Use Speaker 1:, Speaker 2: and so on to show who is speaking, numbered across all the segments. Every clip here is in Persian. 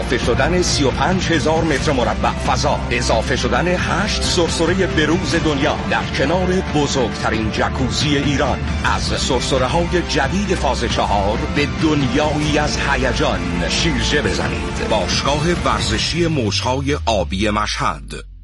Speaker 1: اضافه شدن 35,000 متر مربع فضا، اضافه شدن 8 سرسره بروز دنیا در کنار بزرگترین جکوزی ایران. از سرسره‌های جدید فاز 4 به دنیایی از هیجان شیرجه بزنید. باشگاه ورزشی موج‌های آبی مشهد.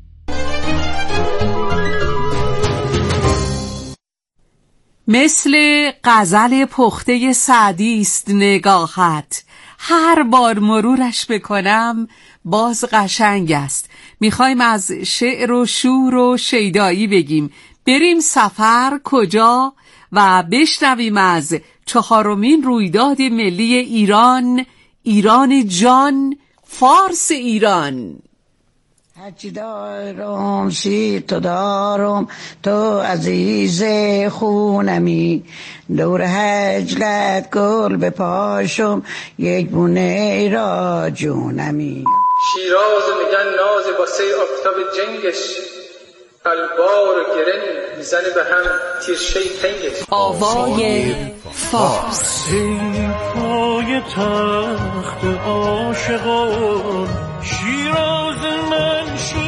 Speaker 2: مثل غزل پخته سعدی است نگاهت، هر بار مرورش بکنم باز قشنگ است. میخوایم از شعر و شور و شیدایی بگیم. بریم سفر کجا و بشنویم از 4مین رویداد ملی ایران، ایران جان، فارس ایران.
Speaker 3: هرچی دارم سی تو دارم، تو عزیز خونمی، دور هجلت گل به پاشم، یک بونه را جونمی.
Speaker 4: شیراز میگن ناز واسه آفتاب جنگش، قلبار و گرن میزنه به هم تیرشه تنگش.
Speaker 2: آوای فارس.
Speaker 5: پای تخت عاشقان، شیراز من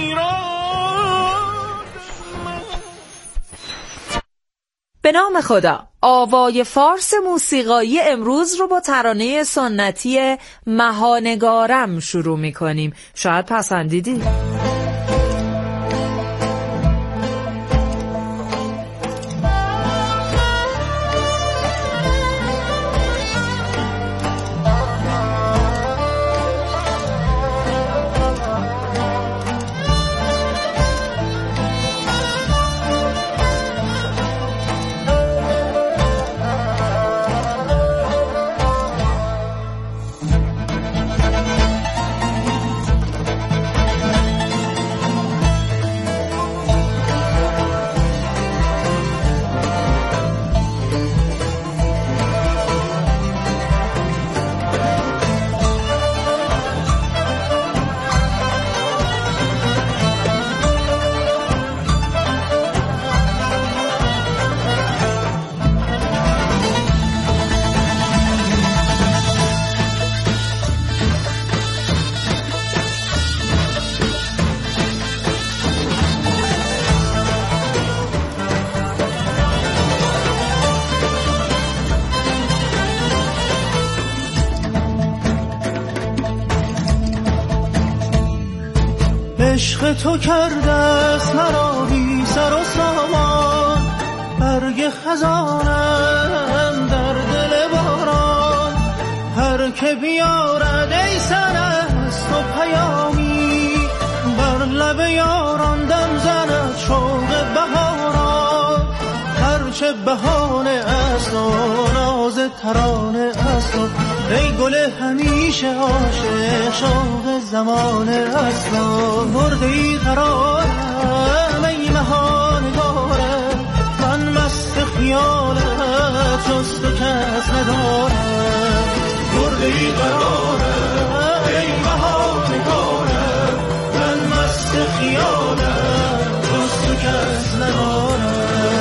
Speaker 6: به نام خدا. آوای فارس موسیقایی امروز رو با ترانه سنتی مهانگارم شروع می‌کنیم. شاید پسندیدی.
Speaker 5: عشق تو کرده است مرا بی سر و سامان، برگ خزانم در دل باران. هر که بیارد ای سرست و پیامی، بر لب یاران دم زند شوق بهاران. هرچه بهانه است و ناز ترانه است، ای گل همیشه عاشق شوق زمانه است. مرده ای قرارم ای مهانگارم، من مست خیالت جز تو کس ندارم. مرده ای قرارم ای مهانگارم، من مست خیالت جز تو کس ندارم.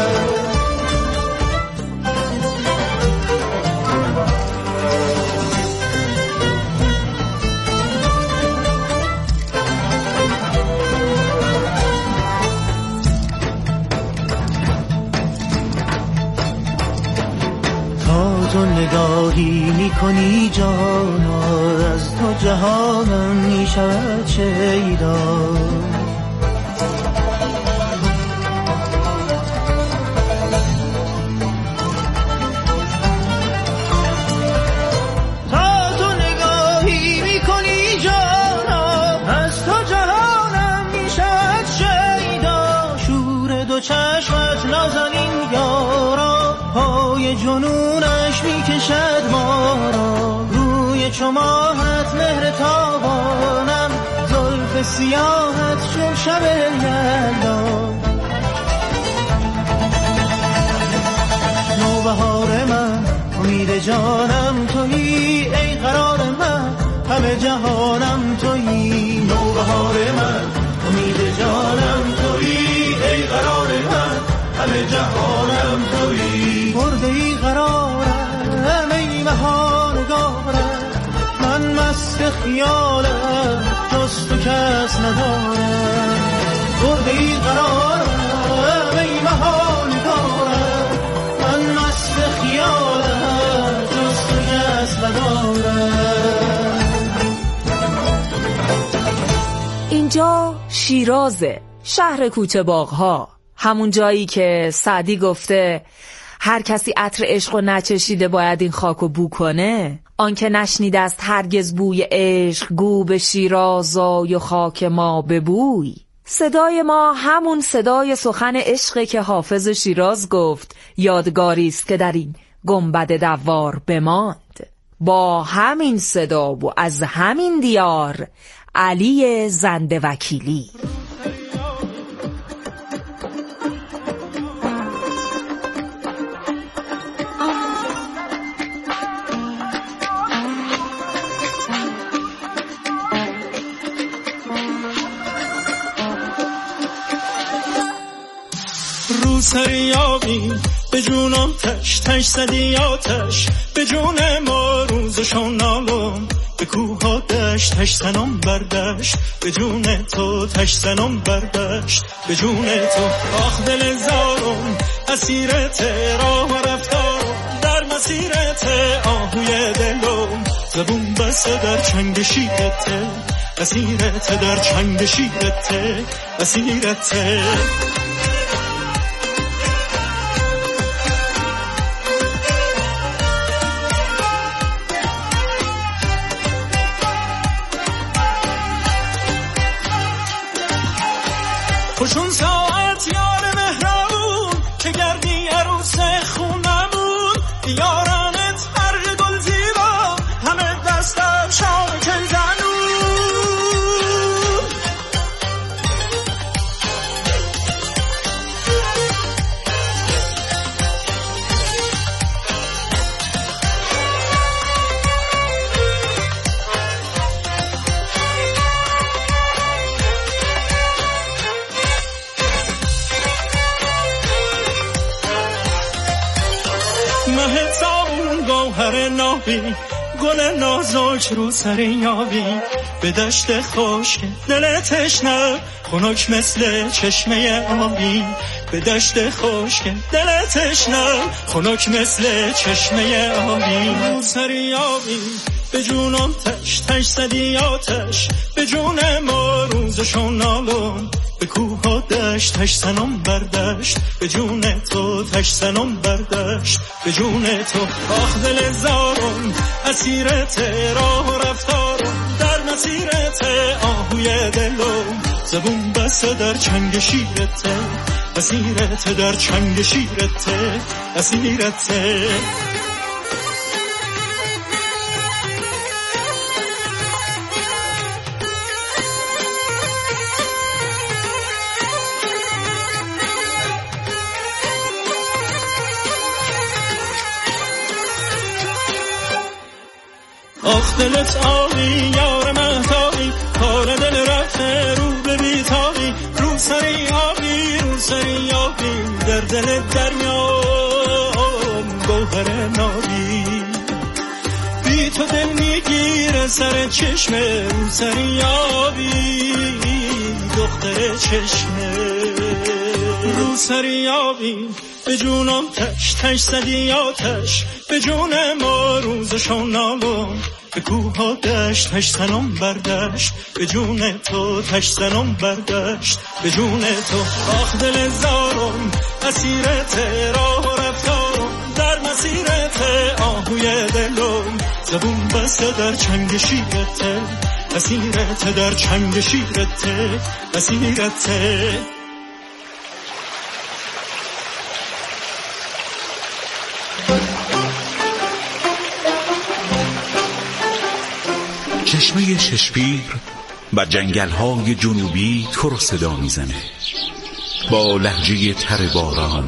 Speaker 5: تو نگاهی میکنی جانا، از تو جهانم میشود شیدا. تا تو نگاهی میکنی جانا، از تو جهانم میشود شیدا. شور دو چشمت نازنین یارا، پای جنونش میکشد ما را. روی چماهت مهر تابانم، زلف سیاهت چون شب یلدا. نوبهار من امید جانم تویی، ای قرار من همه جهانم تویی. نوبهار من امید جانم تویی، ای قرار من همه جهانم تویی. مرده ای قرارم ای مهانگارم، من مست خیالم جز تو کس ندارم بردی قرارم ای محال دارم من مست خیالم جز تو کس ندارم.
Speaker 6: اینجا شیرازه، شهر کوچه باغ‌ها، همون جایی که سعدی گفته هر کسی عطر عشق و نچشیده باید این خاکو بو کنه. آن که نشنیده است هرگز بوی عشق گو به شیراز آی و خاک ما ببوی. صدای ما همون صدای سخن عشق که حافظ شیراز گفت یادگاری است که در این گنبد دوار بماند. با همین صدا و از همین دیار علی زنده وکیلی.
Speaker 5: رو سریابی به جونم تش تش زدی آتش به جون ما روزشون نالم به کوه ها دشت تش زنم بردشت به جون تو تش زنم بردشت به جون تو. آخ دل زارم اسیرت راه و رفتارم در مسیرت آهوی دلم زبون بسته در چنگ شیرت اسیرت در چنگ شیرت اسیرت. خوشون ساعت یار مهربون که گردی عروس خونمون یارانت هر گل زیبا همه دستم شام کنزنون. مهتابون گوهر نابی گل نازک رو سر یابی به دشت خشک دل تشنه خنک مثل چشمه آبی به دشت خشک دل تشنه خنک مثل چشمه آبی. رو سر یابی به جونم تش تش زدی آتش به جون ما روزشون نالم به کوه ها دشت تش زنم بردشت به جون تو تش زنم بردشت به جون تو. آخ دل زارم اسیرت راه و رفتارم در مسیرت آهوی دلم زبون بسته در چنگ شیرت اسیرت در چنگ شیرت اسیرت. آخ دلت آبی یار مهتابی کار دل رفته رو به بیتابی رو سری آبی رو سری آبی در دل دریام گوهر نابی بی تو دل میگیره سر چشمه رو سری آبی دختر چشمه رو سری آبی به جونم تش تش زدی آتش به جون ما روزشون نالم به کوه ها دشت تش زنم بردشت به جون تو تش زنم بردشت به جون تو. آخ دل زارم اسیرت راه و رفتارم در مسیرت آهوی دلم زبون بسته در چنگ شیرت اسیرت در چنگ شیرت اسیرت.
Speaker 7: چشمه ششپیر و جنگل‌های جنوبی تو رو صدا میزنه با لهجه تر باران.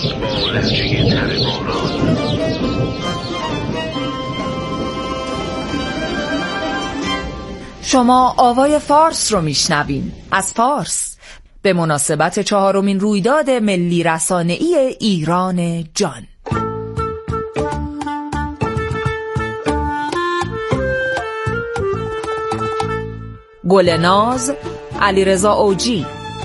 Speaker 6: شما آوای فارس رو میشنوین از فارس به مناسبت 4مین رویداد ملی رسانه‌ای ایران جان. گلناز علیرضا اوجی.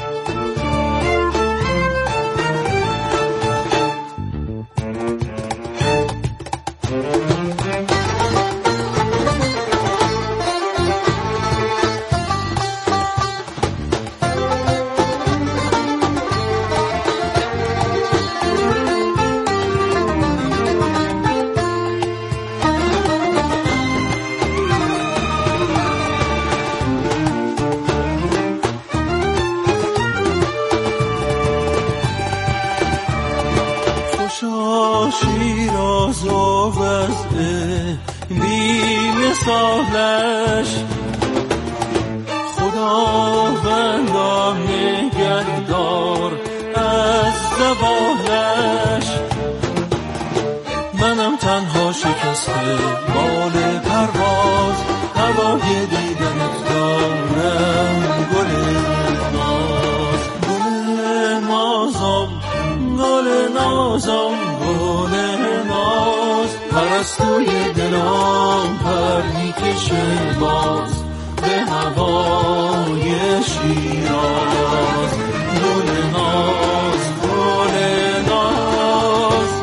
Speaker 5: شیراز و وضع بی مثالش، خداوندا نگهدار از زوالش. منم تنها شکسته بال پرواز، هوای دیدنت دارم گل ناز. گل نازم گل نازم گل ناز، پرستوی دلم پر میکشه باز به هوای شیراز. گل ناز گل ناز.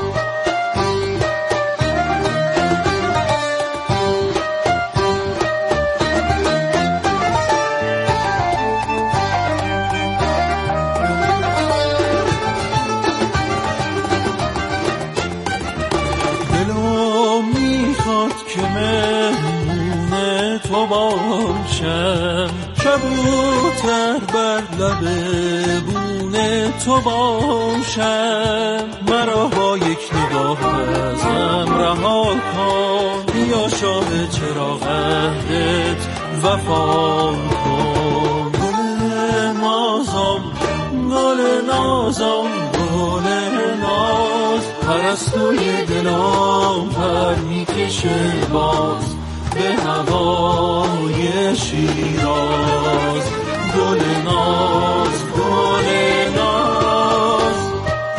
Speaker 5: که مهمون تو باشم، کبوتر بر لب بون تو باشم. مرا با یک نگاه ازم رها کن، بیا شاه چراغت وفا کن. گل نازم گل نازم گل ناز، پرستوی دلم پر میکشه باز به هوای شیراز. گل ناز گل ناز.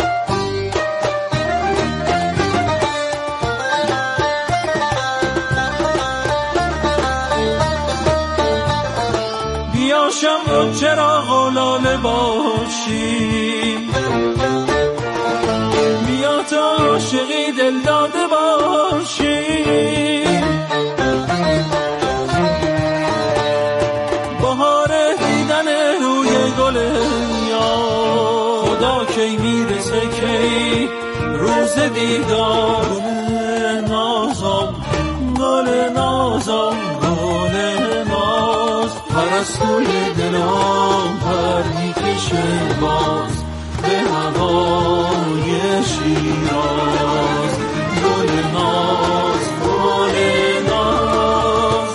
Speaker 5: بیا شمع چراغ و لاله باشی، بیا تا عاشقی دل داده باشی. بهار دیدن روی گل یار، خدا کی میرسه کی روز دیدار. گل نازم گل نازم گل ناز، پرستوی دلم پر میکشه باز به هوای شیراز. گل ناز گل ناز.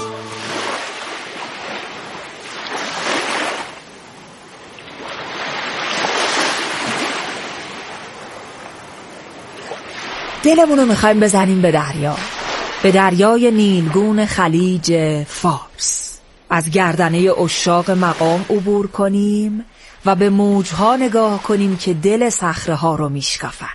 Speaker 6: دلمونو میخوایم بزنیم به دریا، به دریای نیلگون خلیج فارس. از گردنه عشاق مقام عبور کنیم و به موجها نگاه کنیم که دل صخره‌ها رو میشکافن.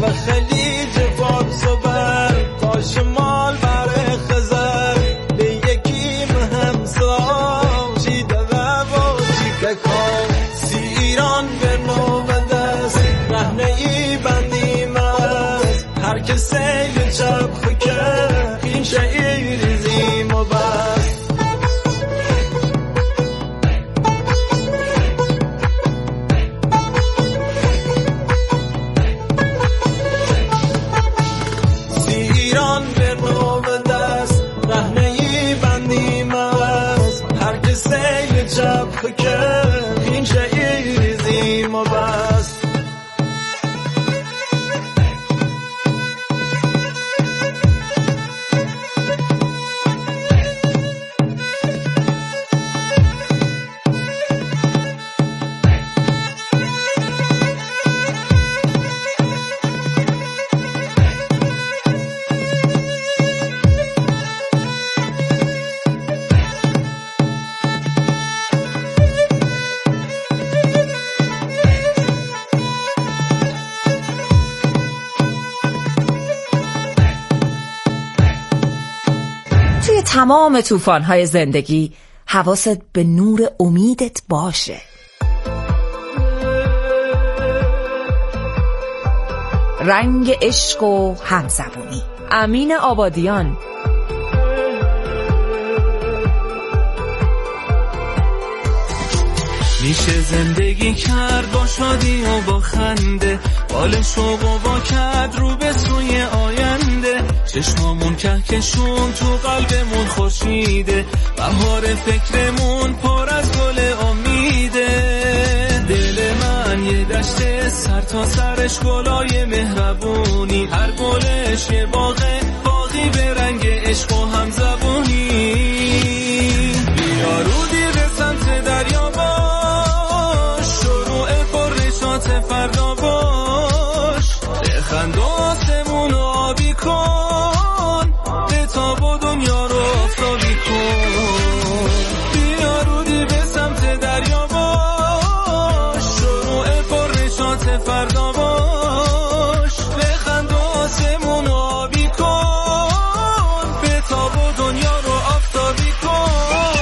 Speaker 5: و خلیج فارس و بر تا شمال بر خزر به یکی مهمسا چیده و چیده کام سی ایران به نو دست رهنه ای بندیم است هر که سیل چپ خکر این شعیر ریزیم و بس سی ایران به نو دست رهنه ای بندیم است هر که سیل چپ خکر این شعیر ریزیم و بس
Speaker 6: تمام طوفان‌های زندگی حواست به نور امیدت باشه. رنگ عشق و همزبونی. امین آبادیان.
Speaker 5: میشه زندگی کرد با شادی و با خنده بال شوق و با کد رو به سوی آینده چشمامون کهکشون تو قلبمون خورشیده بهار فکرمون پر از گل امیده دل من یه دشت سر تا سرش گلای مهربونی هر گلش یه باغی به رنگ عشق و همزبونی بیا رودی به سمت دریا فردا باش بخند و آسمون آبی کن به تاب و دنیا رو آفتابی کن بیا رودی به سمت دریا باش شروع پرنشاط فردا باش بخند و آسمون آبی کن به تاب و دنیا رو آفتابی کن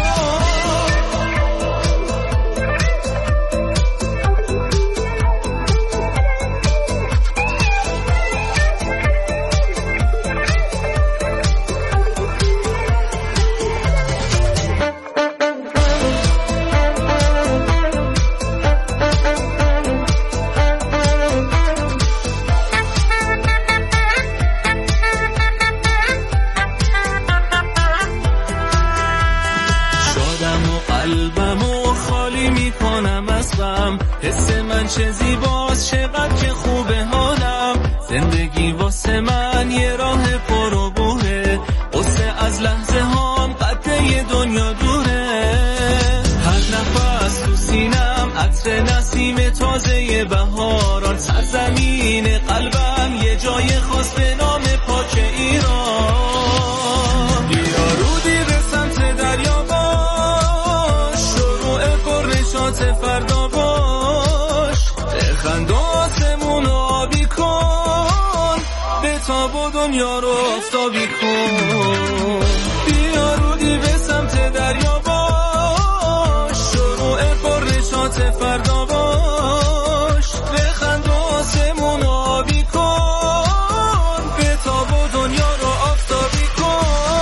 Speaker 5: حس من چه زیباست چقدر که خوبه حالم زندگی واسه من یه راه پر و بوره قصه از لحظه هام قطعه دنیا دوره هر نفس تو سینم عطر نسیم تازه بهاران سرزمین قلبم یه جای خاص به نام پاک ایران بیا رودی به سمت دریا باش شروع پرنشاط فردا خند و آسمون آبی کن به تاب و دنیا رو آفتابی کن بیا رودی به سمت دریا باش شروع پرنشاط فردا باش بخند و آسمون آبی کن به تاب و دنیا رو آفتابی کن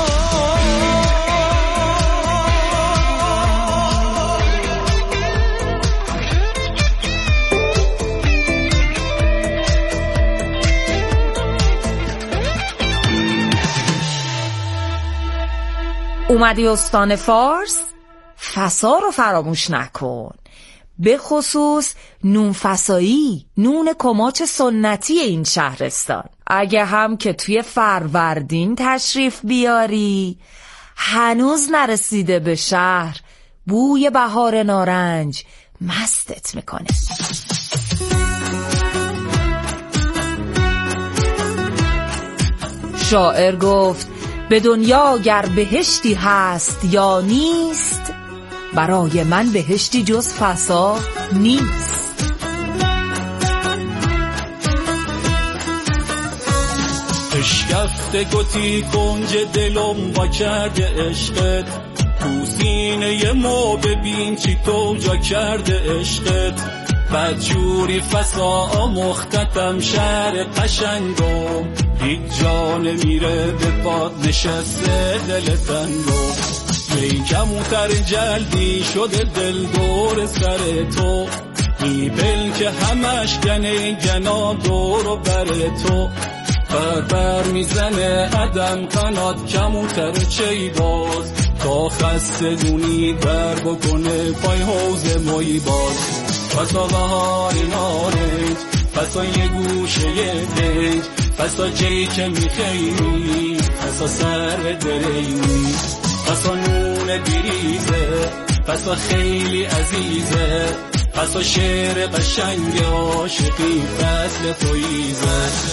Speaker 6: اومدی استان فارس؟ فسا رو فراموش نکن، به خصوص نون فسایی، نون کماچ سنتی این شهرستان. اگه هم که توی فروردین تشریف بیاری هنوز نرسیده به شهر، بوی بهار نارنج مستت میکنه. شاعر گفت به دنیا گر بهشتی هست یا نیست، برای من بهشتی جز فسا نیست.
Speaker 5: اشکفته گتی کنج دلم با کرده عشقت، تو سینه ما ببین چی تو جا کرده عشقت. بدجوری فسا مختتم شهر قشنگم، هیچ جا نمیره به پاد نشسته دل تنگم. ای کموتر جلدی شده دل دور سر تو، میبل که همش گنه گنا دور و بر تو. بر میزنه عدم قنات کموتر چی باز، تا خسته دونی بر بکنه پای حوز مایی باز. پسا بهار نارنج، پسا یه گوشه دنج، پسا جی که میخیمی، پسا سر درینی، پسا نون بریزه، پسا خیلی عزیزه، پسا شعر قشنگ عاشقی فصل پاییزه.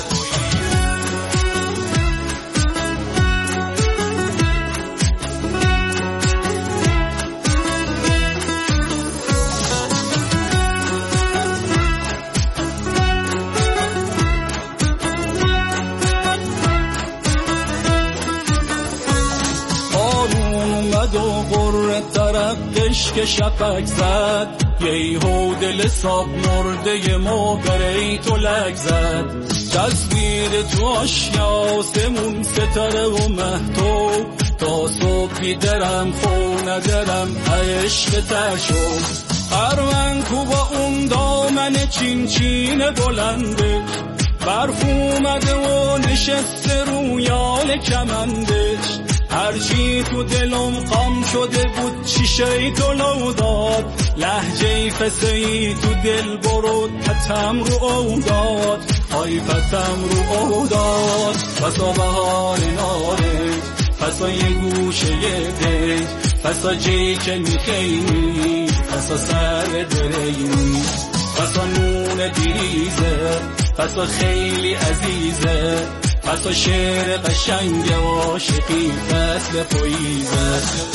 Speaker 5: که شفق زد یهو دل ساب مرده ما برای تو لگ زد. تصویر تو آشیاسمون ستاره و مهتو، تا صبح بیدرم خو ندارم عشق تر شد. قرمن کو با اون دامن چین چین بلنده، برف اومده و نشسته رویال کمندش. هرچی تو دلم قام شده بود شیشه تو لو داد، لحجه فسهی تو دل برود پتم رو او داد، آی پتم رو او داد. پسا بهار نارنج، پسا یه گوشه دنج، پسا جی که میخیمی، پسا سر درینی، پسا نون دیریزه، پسا خیلی عزیزه، پسا شعر قشنگ عاشقی فصل پاییزه.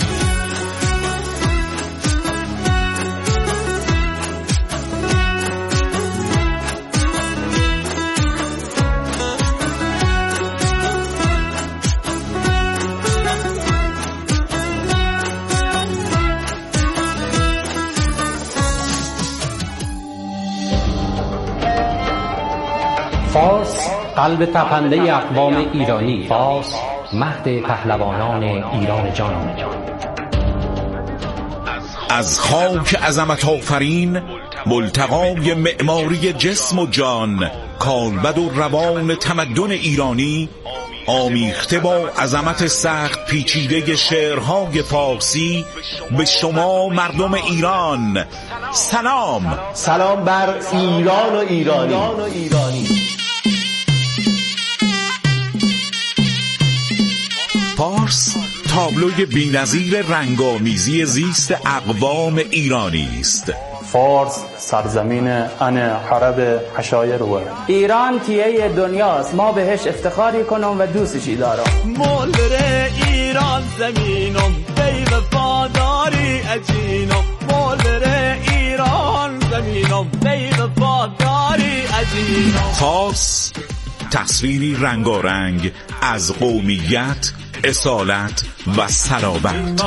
Speaker 8: فارس قلب تپنده اقوام ایرانی، فارس مهد پهلوانان ایران جان.
Speaker 7: از خاک عظمت آفرین، ملتقای معماری جسم و جان، کالبد و روان تمدن ایرانی، آمیخته با عظمت سخت پیچیده شعرهای فارسی، به شما مردم ایران سلام.
Speaker 9: سلام بر ایران و ایرانی.
Speaker 7: فارس تابلوی بی‌نظیر رنگامیزی زیست اقوام ایرانی است.
Speaker 10: فارس سرزمین عرب عشایر و
Speaker 11: ایران تیه دنیاست، ما بهش افتخاری کنم و دوستشی دارم.
Speaker 5: مولر ایران زمینم بی وفاداری اجینم، مولر ایران زمینم بی وفاداری اجینم.
Speaker 7: فارس تصویری رنگارنگ از قومیت، اصالت و صلابت.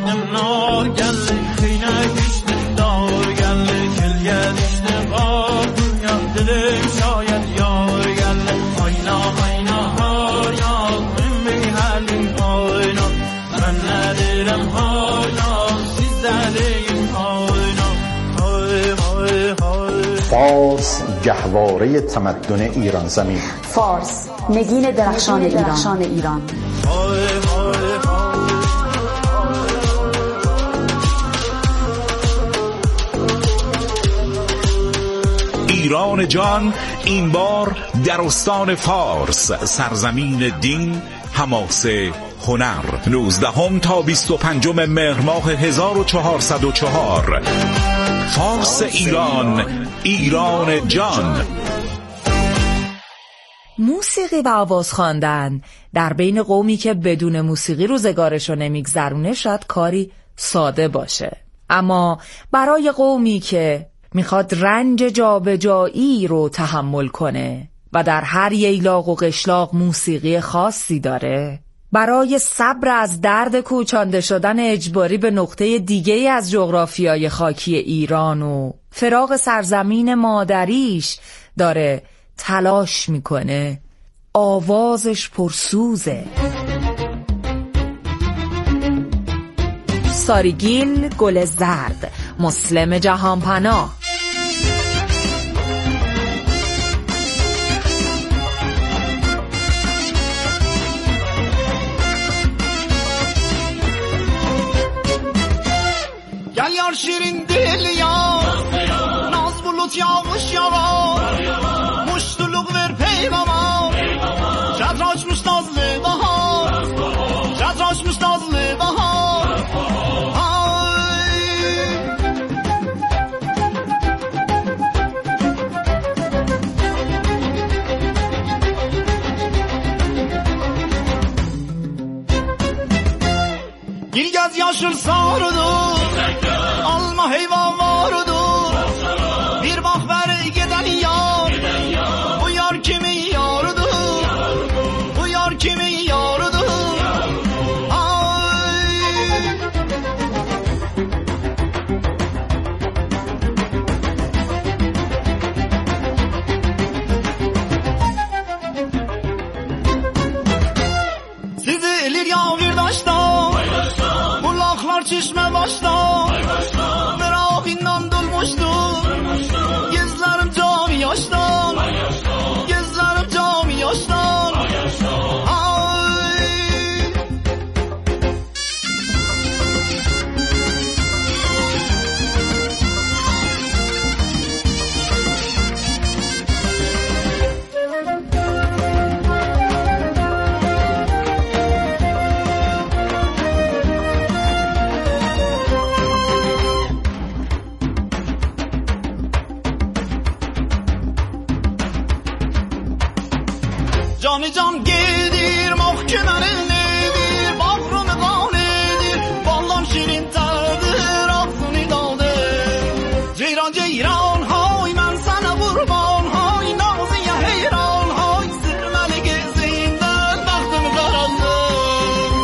Speaker 9: فارس گهواره تمدن ایران زمین،
Speaker 12: فارس نگین درخشان ایران.
Speaker 7: ایران جان این بار در استان فارس، سرزمین دین، حماسه، هنر. 19 تا 25 مهر ماه 1404 فارس ایران، ایران جان.
Speaker 6: موسیقی و آواز خواندن در بین قومی که بدون موسیقی روزگارشو نمیگذرونه شاید کاری ساده باشه، اما برای قومی که میخواد رنج جابجایی رو تحمل کنه، و در هر ییلاق و قشلاق موسیقی خاصی داره؟ برای صبر از درد کوچانده شدن اجباری به نقطه دیگه از جغرافیای خاکی ایران و فراق سرزمین مادریش داره تلاش میکنه. آوازش پرسوزه. ساریگیل گل زرد، مسلم جهانپناه.
Speaker 5: گل یار شیرین دل یار ناز بلوت یاغش یاغار مشتلوق ور پیغامار جدراج مشتازل بهار جدراج مشتازل بهار گیلگز یاشل سارودو alma heyvan varudur bir bak ver giden yar bu yar kimin yarıdır bu yar kimin yarıdır ay sizi elir yağmur daşta bulaklar çeşme başta merakından dolmuştum gözlerim cami yaştan gözlerim cami yaştan ay Canı can gelir mahkemenin nedir Bahrını kan edir Ballam şirin terdir Aklını daldır Ceyran ceyran hay ben sana vurman hay Nazıya heyran hay Sürmeli gezinden baktım karanlık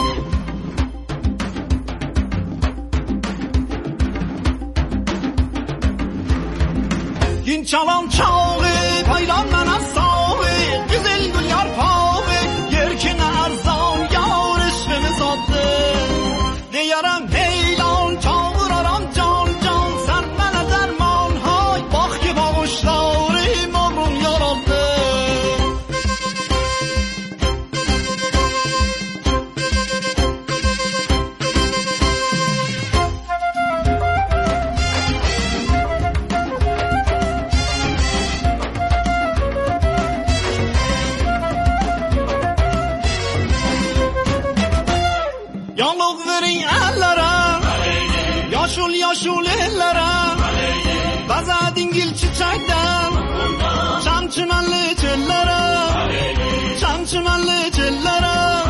Speaker 5: Gün çalan çağı paylan bana sağı Güzel gül yarpağı Yerkine arzan yar eşkimi sattı Diyarım heylan çağıraram can can Sen bana derman hay Bak ki bağışlarım ömrüm yarattı Yanlık verin ellere Yaşul yaşul ellere Baza dingil çiçekten Çam çimenli çöllere Çam çimenli çöllere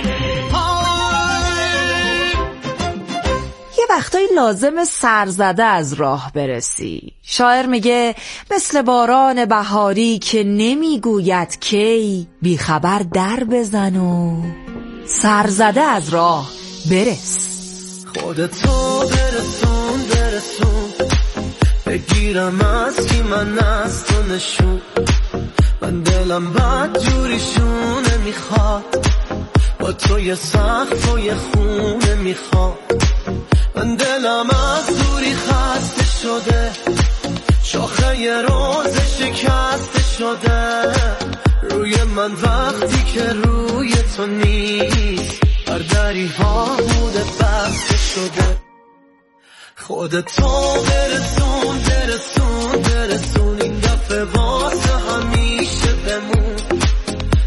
Speaker 6: یه وقتایی لازم سرزده از راه برسی. شاعر میگه مثل باران بهاری که نمیگوید کی بیخبر در بزن و سرزده از راه برس.
Speaker 13: خودتو برسون برسون بگیرم از کی من از تو نشون من دلم بد جوریشونه میخواد با تو یه سخت و یه خونه میخواد من دلم از دوری خسته شده شاخه یه روز شکسته شده روی من وقتی که روی تو نیست بر دری ها بوده بسته شده خودتو برسون برسون برسون این دفعه واسه همیشه بمون